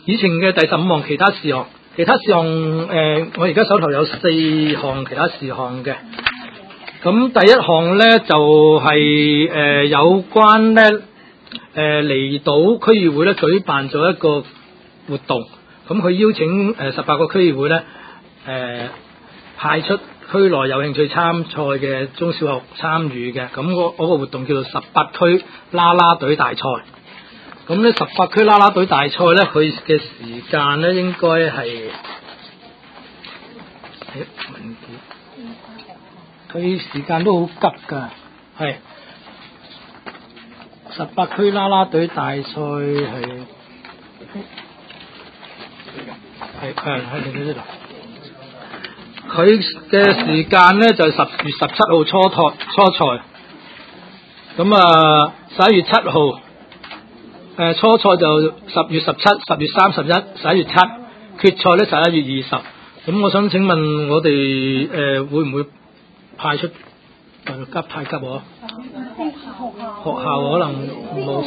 議程嘅第15項其他事項，我而家手頭有4項其他事項嘅。咁第一項咧就係、有關咧離島區議會咧舉辦咗一個活動，咁佢邀請18個區議會咧派出區內有興趣參賽嘅中小學參與嘅，咁嗰個活動叫做18區啦啦隊大賽。咁咧18區啦啦隊大賽咧，佢嘅時間咧應該係佢時間都好急㗎，係18區啦啦隊大賽係你呢度。佢嘅時間咧就係10月17號初賽，咁啊11月7號初賽就10月17、10月31、11月7，決賽咧11月20。咁我想請問我哋會唔會派出太急喎？學校可能冇。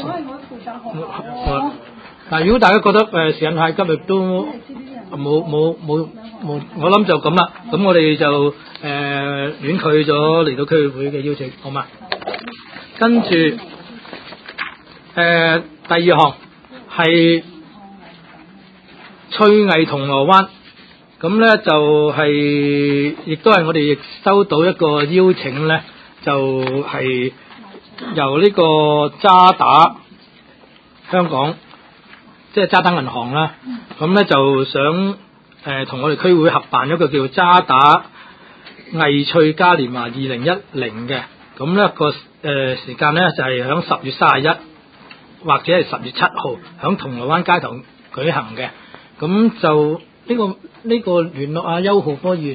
但係如果大家覺得時間太急，亦都冇，我諗就咁啦。咁我哋就婉拒咗嚟到區議會嘅邀請，好嘛？跟住第二項係翠藝銅鑼灣，咁咧就係亦都係我哋亦收到一個邀請咧，就係由呢個渣打香港，即係渣打銀行啦，咁咧就想同我哋區會合辦一個叫渣打藝翠嘉年華2010嘅，咁咧個時間咧就係響10月31或者係10月7號響銅鑼灣街頭舉行嘅。咁就呢個聯絡阿邱浩波議員，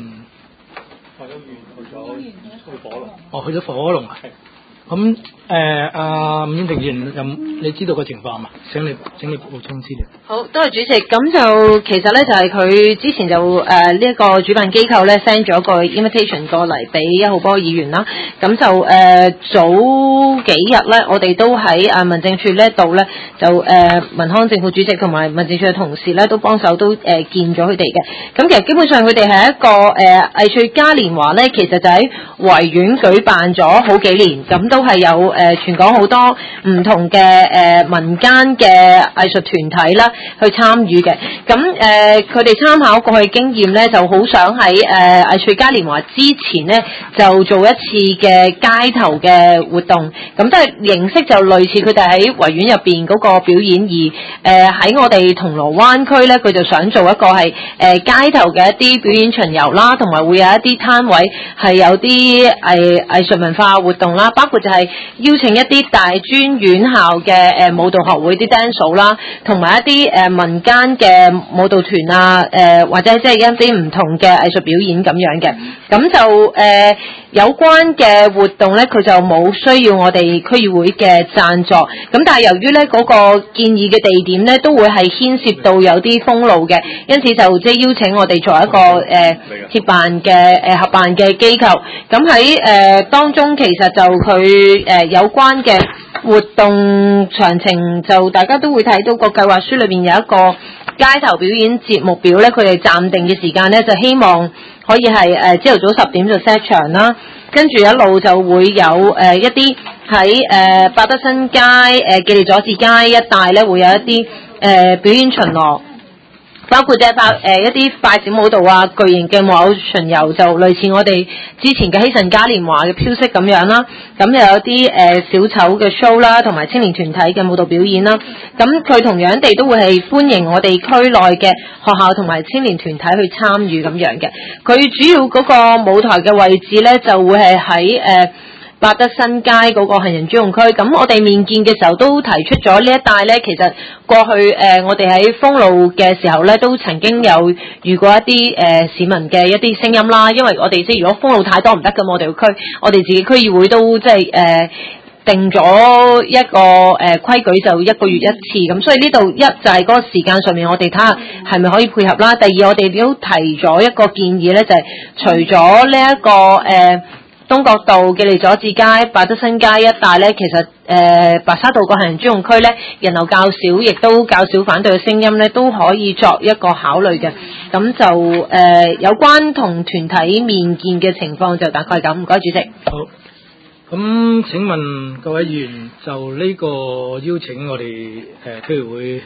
去咗火龍啊。咁阿伍婉婷議員，你知道個情況嘛？請你補充資料。 好，多謝主席。咁就其實咧就係佢之前就呢一個主辦機構咧 send 咗個 invitation 過嚟俾邱浩波議員啦。咁就早幾日咧，我哋都喺民政處呢度咧，就民康政府主席同埋民政處嘅同事咧都幫手都見咗佢哋嘅。咁其實基本上佢哋係一個藝穗嘉年華咧，其實就喺維園舉辦咗好幾年，咁都係有全港好多唔同嘅民間嘅藝術團體啦去參與嘅。咁佢哋參考過去經驗咧，就好想喺藝穗嘉年華之前咧就做一次嘅街頭嘅活動，咁都係形式就類似佢哋喺維園入邊嗰個表演，而喺我哋銅鑼灣區咧，佢就想做一個係街頭嘅一啲表演巡遊啦，同埋會有一啲攤位係有啲藝術文化活動啦，包括就係邀請一啲大專院校嘅舞蹈學會啲 dance 啦，同埋一啲民間嘅舞蹈團啊，或者即係一啲唔同嘅藝術表演咁樣嘅。咁就有關嘅活動咧，佢就冇需要我哋區議會嘅贊助。咁但係由於咧嗰個建議嘅地點咧，都會係牽涉到有啲封路嘅，因此就即係邀請我哋作為一個協辦嘅合辦嘅機構。咁喺當中其實就佢有關嘅活動詳情，就大家都會睇到個計劃書裏邊有一個街頭表演節目表咧，佢哋暫定嘅時間咧就希望可以係朝頭早10點就 set 場啦，跟住一路就會有一啲喺百德新街、記利佐治街一帶咧會有一啲表演巡邏。包括一啲快閃舞蹈啊、巨型嘅木偶巡遊，就類似我哋之前嘅希慎嘉年華嘅飄色咁樣啦。咁又有啲小丑嘅 show 啦，同埋青年團體嘅舞蹈表演啦。咁佢同樣地都會係歡迎我哋區內嘅學校同埋青年團體去參與咁樣嘅。佢主要嗰個舞台嘅位置咧，就會係喺百德新街嗰個行人專用區。咁我哋面見嘅時候都提出咗呢一帶咧，其實過去我哋喺封路嘅時候咧，都曾經有遇過一啲市民嘅一啲聲音啦。因為我哋即係如果封路太多唔得㗎，我哋個區，我哋自己區議會都即係定咗一個規矩，就1個月1次。咁所以呢度一就係嗰個時間上面，我哋睇下係咪可以配合啦。第二，我哋都提咗一個建議咧，就係除咗呢一個東角道、記利佐治街、百德新街一帶咧，其實白沙道個行人專用區咧，人流較少，亦都較少反對嘅聲音咧，都可以作一個考慮嘅。咁就有關同團體面見嘅情況就大概咁。唔該，主席。 好。咁請問各位議員就呢個邀請我哋區議會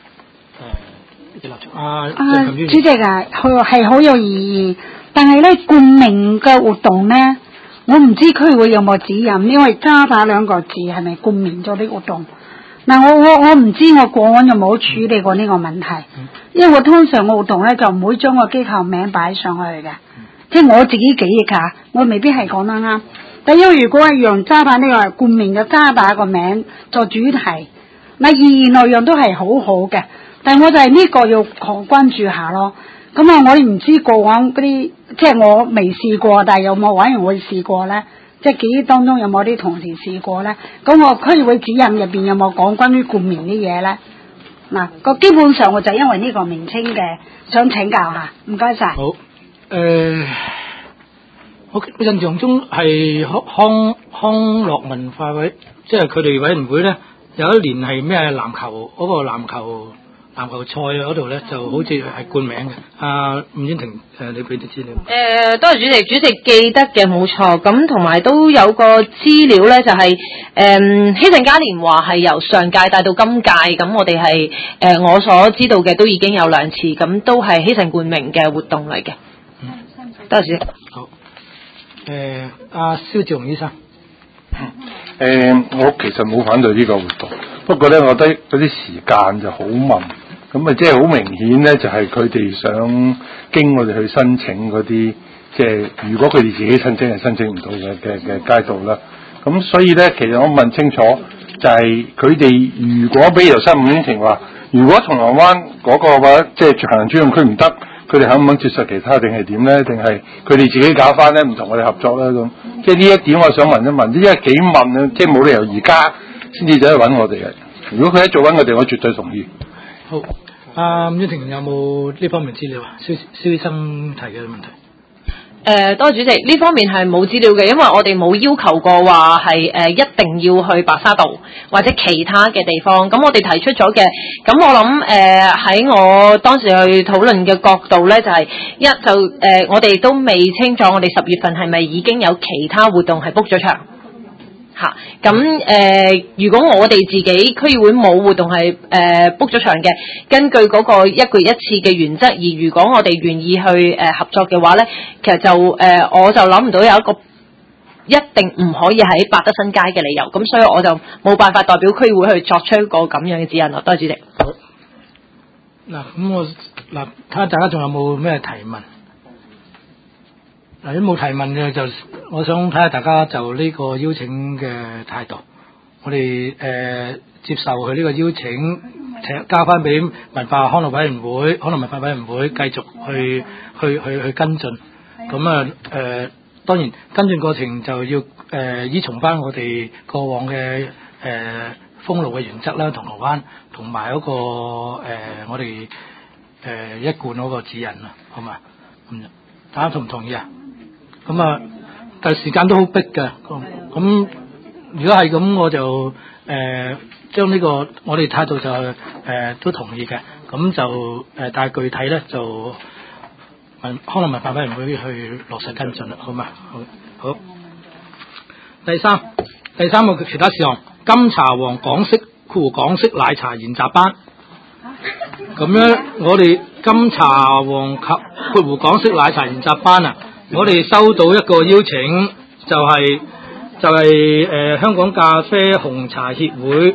主席啊，佢係好有意義，但係咧冠名嘅活動咧，我唔知區會有冇指引，因為渣打兩個字係咪冠名咗啲活動？嗱，我唔知我個案有冇處理過呢個問題，因為我通常嘅活動咧就唔會將個機構名擺上去嘅，即係我自己記憶下，我未必係講得啱。但因為如果係讓渣打呢個冠名嘅渣打個名做主題，嗱意義內容都係好好嘅，但係我就係呢個要關注下咯。咁啊，我唔知過往嗰啲，即係我未試過，但係有冇委員會試過咧？即係記憶當中有冇啲同事試過咧？咁我區議會指引入邊有冇講關於冠名啲嘢咧？嗱，個基本上我就因為呢個名稱嘅，想請教下，唔該晒。 好，我印象中係康樂文化委，即係佢哋委員會咧，有一年係咩籃球嗰個籃球賽嗰度咧，就好似係冠名嘅。吳婉婷，你俾啲資料。 多謝主席，主席記得嘅冇錯。咁同埋都有個資料咧，就係希慎嘉年華係由上屆帶到今屆，咁我哋係我所知道嘅都已經有2次，咁都係希慎冠名嘅活動嚟嘅。多謝主席。 好。阿蕭志雄醫生。 我其實冇反對呢個活動，不過咧，我覺得嗰啲時間就好問，咁啊，即係好明顯咧，就係佢哋想經我哋去申請嗰啲，即係如果佢哋自己申請係申請唔到嘅街道啦。咁所以咧，其實我問清楚，就係佢哋如果比如頭先吳婉婷話，如果銅鑼灣嗰個話，即係行人專用區唔得。佢哋肯唔肯接受其他定係點咧？定係佢哋自己搞翻咧？唔同我哋合作咧咁。即係呢一點，我想問一問，因為幾問啊，即係冇理由而家先至走去揾我哋嘅。如果佢一做揾我哋，我絕對同意。 好，阿伍婉婷有冇呢方面資料啊？蕭醫生提嘅問題。 多謝主席，呢方面係冇資料嘅，因為我哋冇要求過話係一定要去白沙道或者其他嘅地方。咁我哋提出咗嘅，咁我諗喺我當時去討論嘅角度咧，就係我哋都未清楚我哋10月份係咪已經有其他活動係 book 咗場。咁如果我哋自己區議會冇活動係book 咗場嘅，根據嗰個1個月1次嘅原則，而如果我哋願意去合作嘅話咧，其實就我就諗唔到有一個一定唔可以喺百德新街嘅理由，咁所以我就冇辦法代表區議會去作出一個咁樣嘅指引咯。多謝主席。 好。嗱，咁我睇下大家仲有冇咩提問？嗱，如果冇提問嘅就，我想睇下大家就呢個邀請嘅態度。我哋接受佢呢個邀請，交翻俾文化康樂委員會、康樂文化委員會繼續去跟進。咁啊當然跟進過程就要依從翻我哋過往嘅封路嘅原則啦，銅鑼灣同埋嗰個我哋一貫嗰個指引啦，好嘛？咁大家同唔同意啊？咁啊，但係時間都好逼嘅，咁如果係咁，我就將呢個我哋態度就都同意嘅，咁就但係具體咧就康樂文化委員會去落實跟進啦，好嘛？好。第三個其他事項，金茶王港式奶茶研習班。咁樣我哋金茶王及港式奶茶研習班啊，我哋收到一個邀請，就係香港咖啡紅茶協會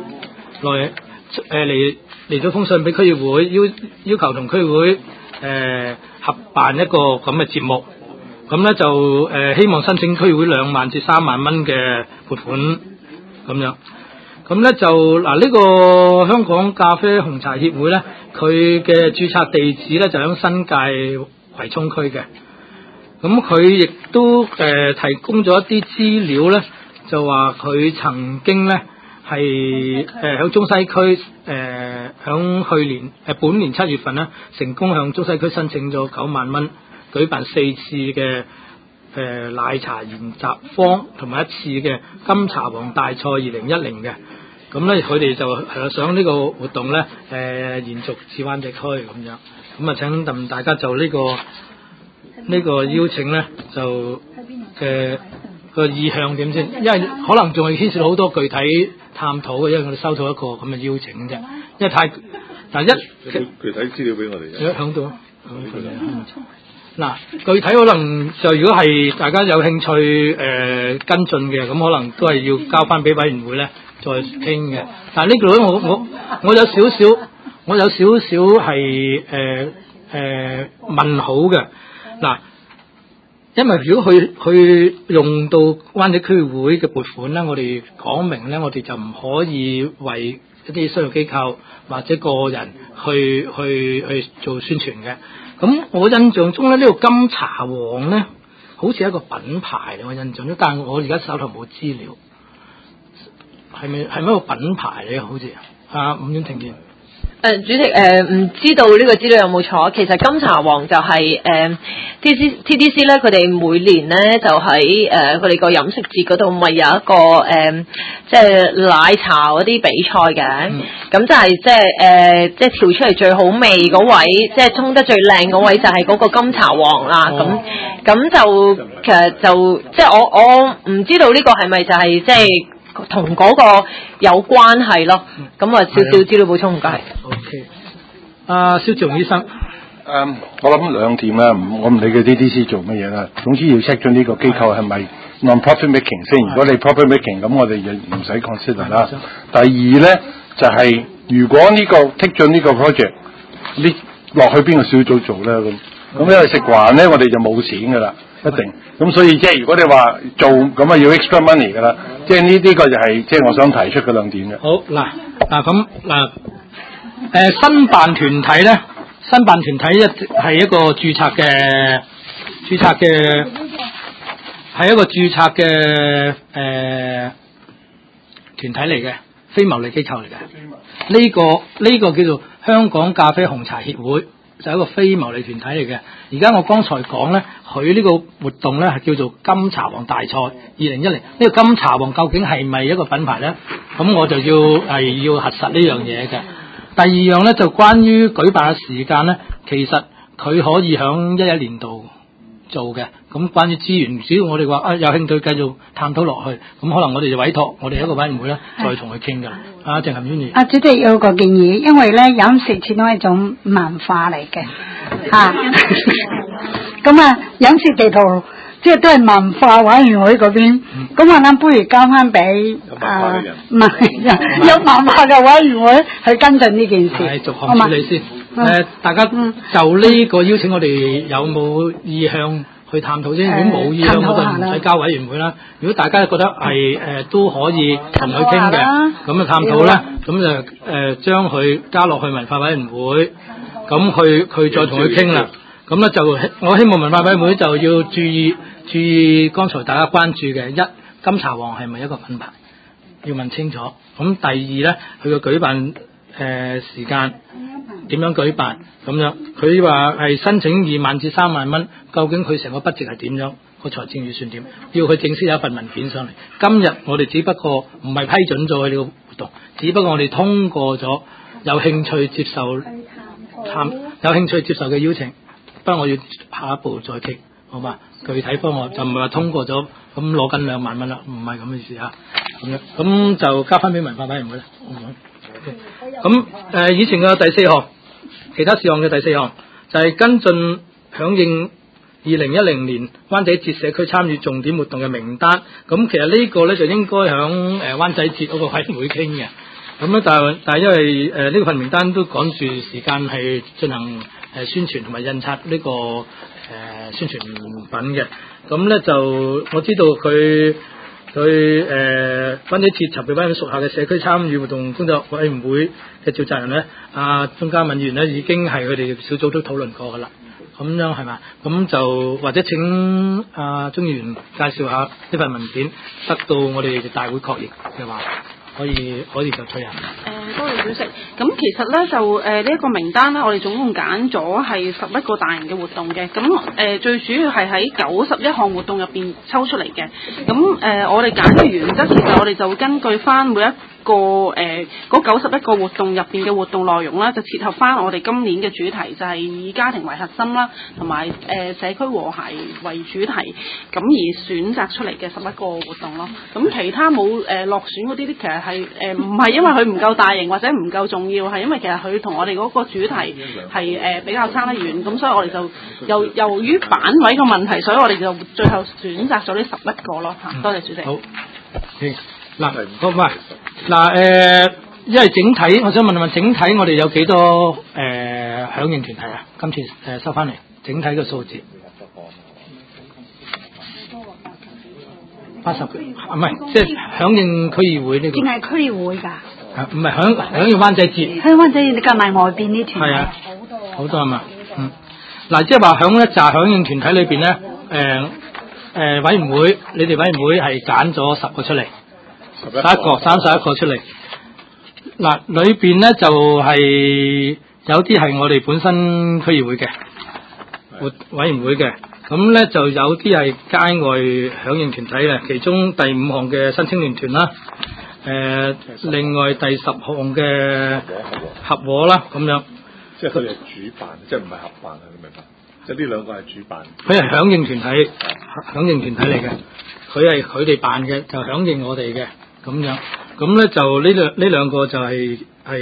嚟咗封信俾區議會，要求同區議會合辦一個咁嘅節目，咁咧就希望申請區議會2萬至3萬蚊嘅撥款咁樣。咁咧就呢個香港咖啡紅茶協會咧，佢嘅註冊地址咧就喺新界葵涌區嘅。咁佢亦都提供咗一啲資料咧，就話佢曾經咧係喺中西區響去年本年7月份咧，成功向中西區申請咗9萬蚊，舉辦4次嘅奶茶研習坊同埋一次嘅金茶王大賽2010嘅。咁咧佢哋就想呢個活動咧延續至灣仔區咁樣。咁啊請大家就呢個邀請咧就個意向點先，因為可能仲係牽涉到好多具體探討嘅，因為我哋收到一個咁嘅邀請啫，因為具體資料俾我哋嘅， 響度嗱，具體可能就如果係大家有興趣跟進嘅，咁可能都係要交翻俾委員會咧再傾嘅。但係呢度咧，我有少少係問號嘅嗱。因為如果去用到灣仔區會嘅撥款咧，我哋講明咧，我哋就唔可以為一啲商業機構或者個人去做宣傳嘅。咁我印象中咧，呢個金茶王咧，好似係一個品牌嚟，我印象中，但係我而家手頭冇資料，係咪一個品牌嚟？好似伍婉婷見。 主席唔知道呢個資料有冇錯？其實金茶王就係TDC 咧，佢哋每年咧就喺佢哋個飲食節嗰度，咪有一個即係奶茶嗰啲比賽嘅。咁就係即係調出嚟最好味嗰位，即係沖得最靚嗰位就係嗰個金茶王啦。咁就其實就即係我唔知道呢個係咪就係即係同嗰個有關係咯，咁少少資料補充唔該。 OK， 蕭志雄醫生， 我諗兩點啦，我唔理佢 DDC 做乜嘢啦，總之要 check 咗呢個機構係咪 non-profit making 先。如果你 profit making，咁我哋就唔使 consider 啦。第二咧就係、如果呢、個 take 進呢個 project，你落去邊個小組做咧咁？因為食環咧，我哋就冇錢噶啦。一定，咁所以即係如果你話做咁啊，要 extra money 噶啦，即係呢個就係即係我想提出嘅兩點嘅。 好咁申辦團體咧，係一個註冊嘅團體嚟嘅，非牟利機構嚟嘅。呢個叫做香港咖啡紅茶協會。就係一個非牟利團體嚟嘅。而家我剛才講咧，佢呢個活動咧係叫做金茶王大賽2010。呢個金茶王究竟係咪一個品牌咧？咁我就要核實呢樣嘢嘅。第二樣咧就關於舉辦嘅時間咧，其實佢可以響11年度做嘅。咁關於資源，只要我哋話有興趣繼續探討落去，咁可能我哋就委託我哋一個委員會咧，再同佢傾㗎。鄭含專員。 主席有個建議，因為咧飲食始終係一種文化嚟嘅，咁飲食地圖即係都係文化委員會嗰邊，咁我諗不如交翻俾有文化嘅委員會去跟進呢件事。 係逐項處理先。大家就呢個邀請，我哋有冇意向去探討先？如果冇意向，我就唔使交委員會啦。如果大家覺得係都可以同佢傾嘅，咁啊探討咧，咁就將佢加落去文化委員會，咁佢再同佢傾啦。咁咧就我希望文化委員會就要注意剛才大家關注嘅金茶王係咪一個品牌，要問清楚。咁第二咧，佢嘅舉辦時間點樣舉辦咁樣？佢話係申請2萬至3萬蚊，究竟佢成個budget係點樣？個財政預算點？要佢正式有一份文件上嚟。今日我哋只不過唔係批准咗佢呢個活動，只不過我哋通過咗有興趣接受嘅邀請。不過我要下一步再傾，好嘛？具體方案就唔係話通過咗咁攞緊2萬蚊啦，唔係咁嘅意思嚇。咁就交翻俾文化委員會啦。咁以前嘅第4項，其他事項嘅第4項就係跟進響應2010年灣仔節社區參與重點活動嘅名單。咁其實呢個咧就應該響灣仔節嗰個委員會傾嘅。咁咧但係因為呢個份名單都趕住時間係進行宣傳同埋印刷呢個宣傳品嘅。咁咧就我知道佢灣仔節籌備委員會屬下嘅社區參與活動工作委員會嘅召集人咧，鍾嘉敏議員咧已經係佢哋小組都討論過噶啦。咁樣係嘛？咁就或者請鍾議員介紹下呢份文件，得到我哋大會確認嘅話。 可以就推行。 多謝主席。咁其實咧就呢一個名單咧，我哋總共揀咗係11個大型嘅活動嘅。咁最主要係喺91項活動入邊抽出嚟嘅。咁我哋揀嘅原則其實我哋就會根據翻每一個嗰91個活動入邊嘅活動內容啦，就切合翻我哋今年嘅主題，就係以家庭為核心啦，同埋社區和諧為主題，咁而選擇出嚟嘅11個活動咯。咁其他冇落選嗰啲，其實係唔係因為佢唔夠大型或者唔夠重要，係因為其實佢同我哋嗰個主題係比較差得遠，咁所以我哋就由於版位嘅問題，所以我哋就最後選擇咗呢11個咯嚇。多謝主席。 好。嗱，好唔係嗱因為整體，我想問整體我哋有幾多響應團體啊？今次收翻嚟整體嘅數字80個，唔係即係響應區議會呢個。 淨係區議會㗎。 唔係響應灣仔節。 響灣仔節你夾埋外邊啲團體。係啊， 好多係嘛？嗱，即係話響一紮響應團體裏邊咧，委員會，你哋委員會係揀咗10個出嚟。31個出嚟，嗱裏邊咧就係有啲係我哋本身區議會嘅委員會嘅，咁咧就有啲係街外響應團體嘅，其中第5項嘅新青年團啦，另外第10項嘅合和啦，咁樣。 即係佢哋係主辦，即係唔係合辦，你明白？即係呢兩個係主辦。 佢係響應團體，響應團體嚟嘅，佢哋辦嘅，就響應我哋嘅。咁樣，咁咧就呢兩個就係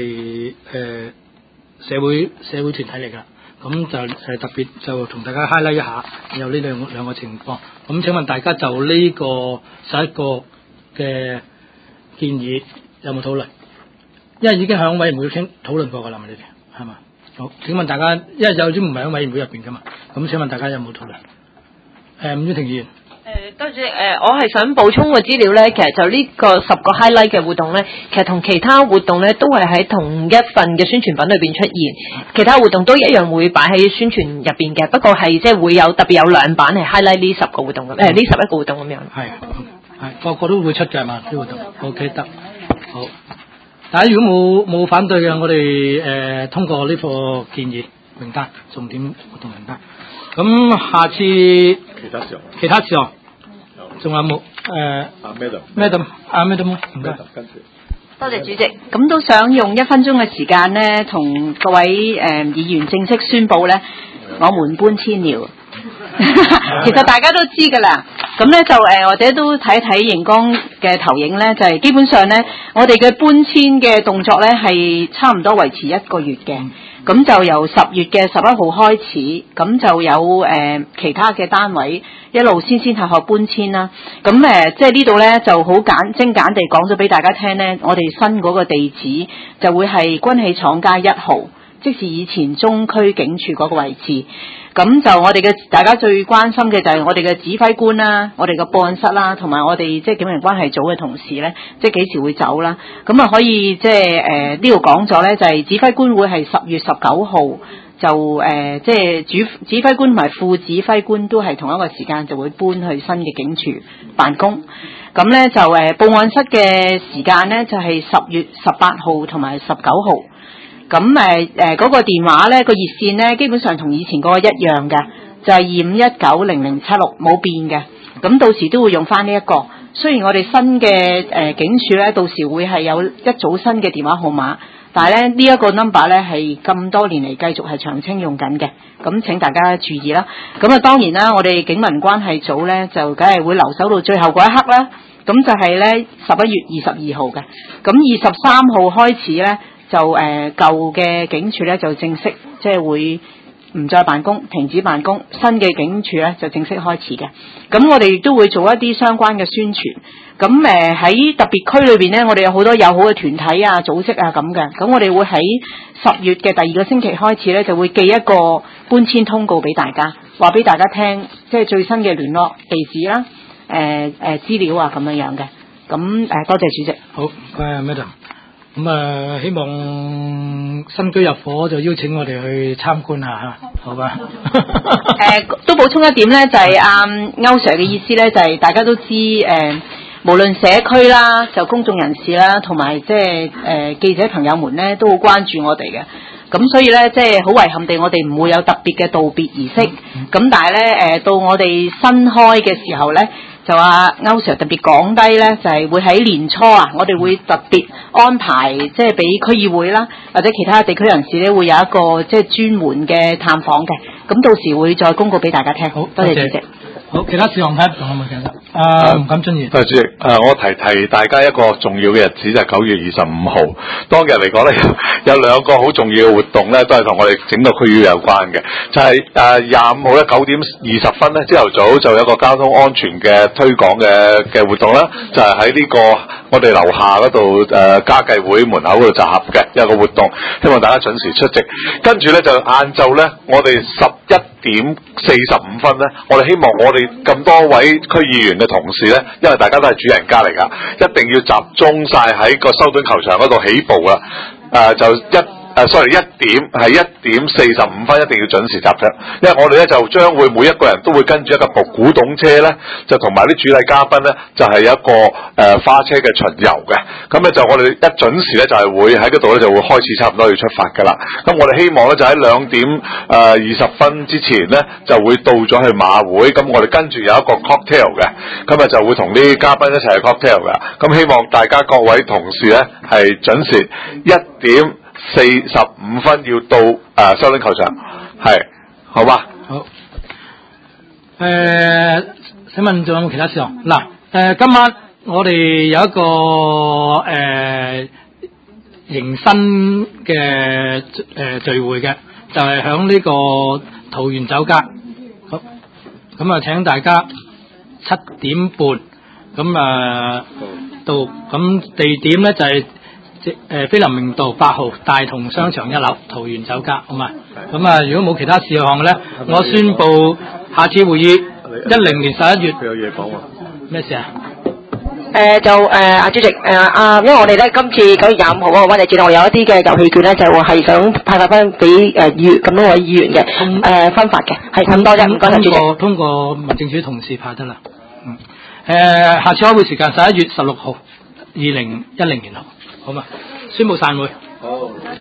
社會團體嚟㗎，咁就特別就同大家 highlight 一下，有呢兩個情況。咁請問大家就呢個11個嘅建議有冇討論？因為已經響委員會討論過㗎啦嘛，你哋係嘛？好，請問大家，因為有啲唔係響委員會入邊㗎嘛，咁請問大家有冇討論？伍婉婷議員。 多謝我係想補充個資料咧，其實就呢個10個 highlight 嘅活動咧，其實同其他活動咧都係喺同一份嘅宣傳品裏邊出現，其他活動都一樣會擺喺宣傳入邊嘅，不過係即係會有特別有2版係 highlight 呢10個活動咁，呢11個活動咁樣。 係個個都會出嘅係嘛？啲活動 OK 得好。大家如果冇反對嘅，我哋通過呢個建議名單，重點活動名單。咁下次其他事項仲有冇？Madam，唔該。 多謝主席。咁都想用1分鐘嘅時間呢，同各位議員正式宣佈呢，我們搬遷了。其實大家都知㗎啦。咁呢就或者都睇一睇熒光嘅投影呢，就係基本上呢，我哋嘅搬遷嘅動作呢係差唔多維持1個月嘅。咁就由10月嘅11號開始，咁就有其他嘅單位一路先後搬遷啦。咁即係呢度呢就好精簡地講咗俾大家聽呢，我哋新嗰個地址就會係軍器廠街1號，即是以前中區警署嗰個位置。咁就我哋嘅大家最關心嘅就係我哋嘅指揮官啦，我哋嘅報案室啦，同埋我哋即係警民關係組嘅同事咧，即係幾時會走啦？咁啊可以即係呢度講咗咧，就係指揮官會係10月19號就即係指揮官同埋副指揮官都係同一個時間就會搬去新嘅警署辦公。咁咧就報案室嘅時間咧就係10月18號同埋19號。咁嗰個電話咧，個熱線咧，基本上同以前嗰個一樣嘅，就係25190076冇變嘅。咁到時都會用翻呢一個。雖然我哋新嘅警署咧，到時會係有一組新嘅電話號碼，但係咧呢一個 number 咧係咁多年嚟繼續係長青用緊嘅。咁請大家注意啦。咁啊當然啦，我哋警民關係組咧就梗係會留守到最後嗰一刻啦。咁就係咧11月22號嘅。咁23號開始咧。就舊嘅警署咧就正式即係會唔再辦公，停止辦公，新嘅警署咧就正式開始嘅。咁我哋亦都會做一啲相關嘅宣傳。咁喺特別區裏邊咧，我哋有好多友好嘅團體啊、組織啊咁嘅。咁我哋會喺10月嘅第2個星期開始咧，就會寄一個搬遷通告俾大家，話俾大家聽，即係最新嘅聯絡地址啦、資料啊咁樣嘅。咁多謝主席。 好，Madam。咁希望新居入伙就邀請我哋去參觀下嚇，好吧？ 都補充一點咧，就係歐 Sir 嘅意思咧，就係大家都知無論社區啦，就公眾人士啦，同埋即係記者朋友們咧，都好關注我哋嘅。咁所以咧，即係好遺憾地，我哋唔會有特別嘅道別儀式。咁但係咧，到我哋新開嘅時候咧，就歐 Sir 特別講低咧，就係會喺年初啊，我哋會特別安排，即係俾區議會啦，或者其他地區人士咧，會有一個即係專門嘅探訪嘅。咁到時會再公告俾大家聽。好，多謝主席。 好，其他事項睇仲有冇其他？吳錦津議員。 主席，我提大家一個重要嘅日子就係9月25號。當日嚟講咧，有兩個好重要嘅活動咧，都係同我哋整個區議會有關嘅。就係25號咧9點20分咧，朝頭早就有一個交通安全嘅推廣嘅活動啦，就係喺呢個我哋樓下嗰度家計會門口嗰度集合嘅一個活動，希望大家準時出席。跟住咧就晏晝咧，我哋11點45分咧，我哋希望我哋咁多位區議員嘅同事咧，因為大家都係主人家嚟噶，一定要集中晒喺個修頓球場嗰度起步啦。就1點係1點45分，一定要準時集合，因為我哋咧就將會每一個人都會跟住一個古董車咧，就同埋啲主禮嘉賓咧，就係有一個花車嘅巡遊嘅。咁咧就我哋一準時咧就係會喺嗰度咧就會開始差唔多要出發噶啦。咁我哋希望咧就喺2點20分之前咧就會到咗去馬會，咁我哋跟住有一個 cocktail 嘅，咁啊就會同啲嘉賓一齊去 cocktail 嘅。咁希望大家各位同事咧係準時1點45分要到修頓球場，係好吧？ 好。請問仲有冇其他事項？嗱，今晚我哋有一個迎新嘅聚會嘅，就係響呢個桃園酒家。好，咁啊請大家7點半咁到，咁地點咧就係菲林明道8號大同商場1樓桃園酒家，好嘛？咁如果冇其他事項咧，我宣布下次會議10年11月。 佢有嘢講喎。 咩事啊？ 主席，因為我哋咧今次9月25號嗰個溫習節，我有一啲嘅遊戲券咧，就係想派發翻俾咁多位議員嘅分發嘅，係咁多啫，唔該晒主席。 通過民政處同事派得啦。下次開會時間11月16號，2010年號，好嘛？宣布散會。好。